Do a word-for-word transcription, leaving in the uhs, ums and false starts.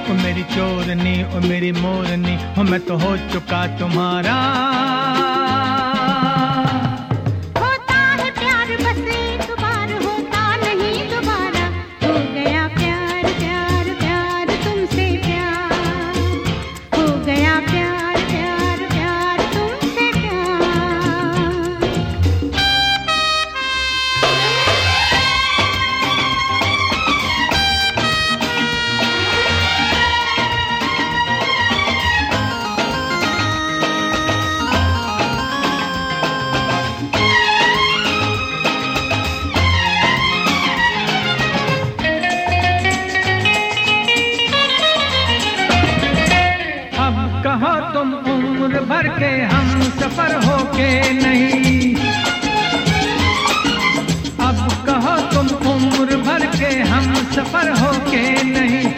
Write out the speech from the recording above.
ओ मेरी चोरनी ओ मेरी मोरनी, हो मैं तो हो चुका तुम्हारा। होता है प्यार बस एक बार, होता नहीं दोबारा। हो गया प्यार प्यार प्यार तुमसे प्यार, हो गया प्यार प्यार प्यार तुमसे प्यार। कहो तुम उम्र भर के हम सफर हो के नहीं, अब कहो तुम उम्र भर के हम सफर हो के नहीं।